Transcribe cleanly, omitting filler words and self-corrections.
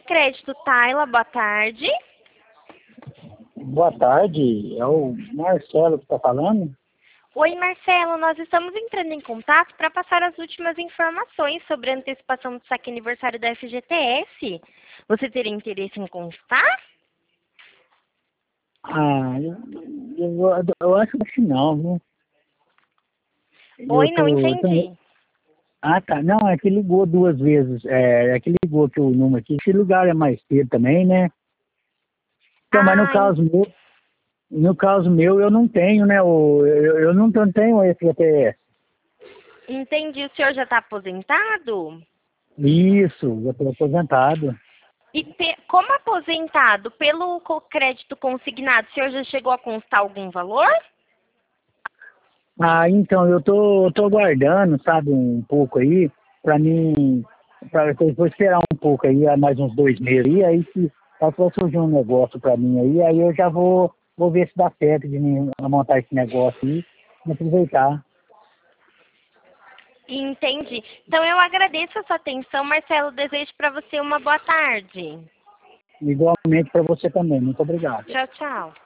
Crédito, Tayla, boa tarde. Boa tarde, é o Marcelo que está falando? Oi, Marcelo, nós estamos entrando em contato para passar as últimas informações sobre a antecipação do saque aniversário da FGTS. Você teria interesse em constar? Ah, eu acho que não, viu? Oi, não entendi. Ah, tá. Não, é que ligou duas vezes. É que ligou aqui o número aqui. Esse lugar é mais cedo também, né? Então, mas Ah, no caso meu, eu não tenho, né? Eu não tenho esse FGTS. entendi. O senhor já está aposentado? Isso, eu estou aposentado. E como aposentado, pelo crédito consignado, o senhor já chegou a constar algum valor? Ah, então, eu tô guardando, sabe, um pouco aí, pra mim, eu vou esperar um pouco aí, mais uns 2 meses aí se vai surgir um negócio pra mim aí eu já vou ver se dá certo de mim montar esse negócio aí e aproveitar. Entendi. Então eu agradeço a sua atenção, Marcelo. Desejo para você uma boa tarde. Igualmente pra você também, muito obrigado. Tchau, tchau.